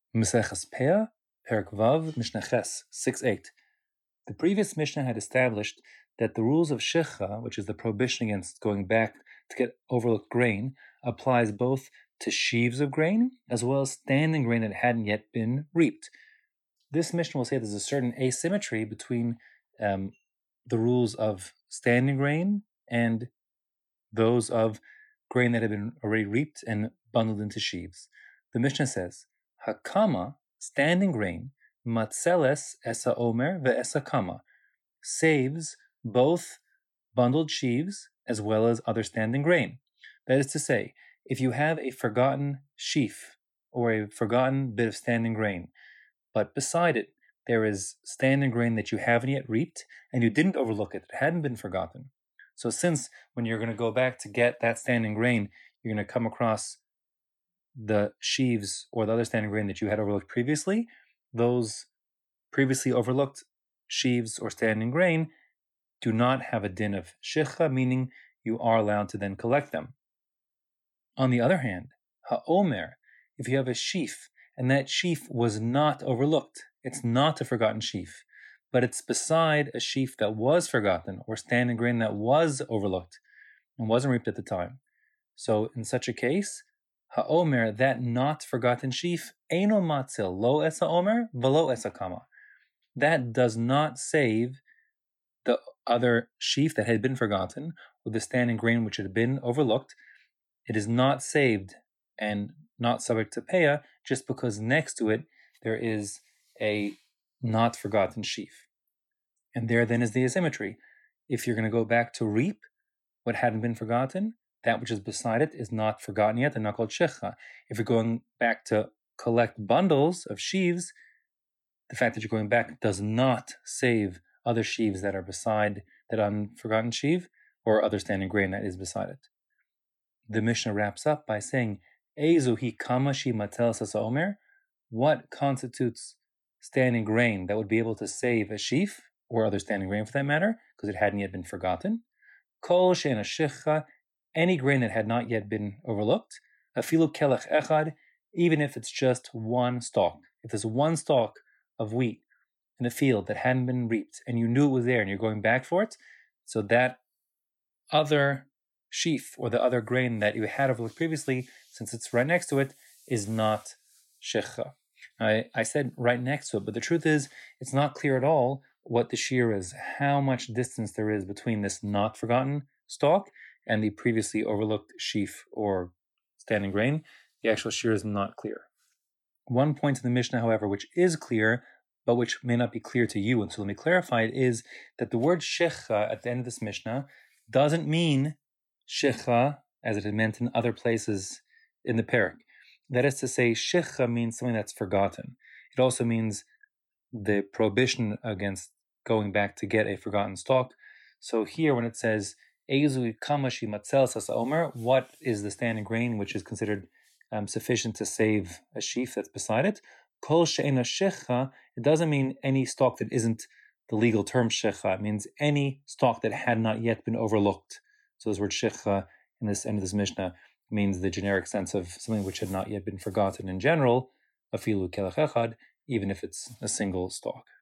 Maseches Peah, Perek Vav, Mishnah Ches 6-8. The previous Mishnah had established that the rules of Shechha, which is the prohibition against going back to get overlooked grain, applies both to sheaves of grain as well as standing grain that hadn't yet been reaped. This Mishnah will say there's a certain asymmetry between the rules of standing grain and those of grain that had been already reaped and bundled into sheaves. The Mishnah says, Hakama, standing grain, matzeles esa omer ve'esa kama, saves both bundled sheaves as well as other standing grain. That is to say, if you have a forgotten sheaf or a forgotten bit of standing grain, but beside it there is standing grain that you haven't yet reaped and you didn't overlook it, it hadn't been forgotten. So since when you're going to go back to get that standing grain, you're going to come across the sheaves or the other standing grain that you had overlooked previously, those previously overlooked sheaves or standing grain do not have a din of shechha, meaning you are allowed to then collect them. On the other hand, ha'omer, if you have a sheaf and that sheaf was not overlooked, it's not a forgotten sheaf, but it's beside a sheaf that was forgotten or standing grain that was overlooked and wasn't reaped at the time. So in such a case, ha'omer, that not forgotten sheaf, eino matzil, lo esa omer, velo esa kama. That does not save the other sheaf that had been forgotten or the standing grain which had been overlooked. It is not saved and not subject to peah just because next to it there is a not forgotten sheaf. And there then is the asymmetry. If you're going to go back to reap what hadn't been forgotten, that which is beside it is not forgotten yet and not called shechha. If you're going back to collect bundles of sheaves, the fact that you're going back does not save other sheaves that are beside that unforgotten sheaf or other standing grain that is beside it. The Mishnah wraps up by saying, Eizuhi kamashi matel sasa omer, what constitutes standing grain that would be able to save a sheaf or other standing grain for that matter, because it hadn't yet been forgotten. Kol she'ena shechha, any grain that had not yet been overlooked. Afilu kelech echad, even if it's just one stalk. If there's one stalk of wheat in the field that hadn't been reaped and you knew it was there and you're going back for it, so that other sheaf or the other grain that you had overlooked previously, since it's right next to it, is not shechha. I said right next to it, but the truth is it's not clear at all what the shear is, how much distance there is between this not forgotten stalk and the previously overlooked sheaf or standing grain. The actual shear is not clear. One point in the Mishnah, however, which is clear, but which may not be clear to you, and so let me clarify it, is that the word shechha at the end of this Mishnah doesn't mean shechha as it had meant in other places in the Perek. That is to say, shechha means something that's forgotten. It also means the prohibition against going back to get a forgotten stalk. So here when it says, Eizu kamashi matzel sasa omer, what is the standing grain which is considered sufficient to save a sheaf that's beside it? Kol she'ena shechha, it doesn't mean any stalk that isn't the legal term shechha. It means any stalk that had not yet been overlooked. So this word shechha in this end of this Mishnah means the generic sense of something which had not yet been forgotten in general, afilu kelech echad, even if it's a single stalk.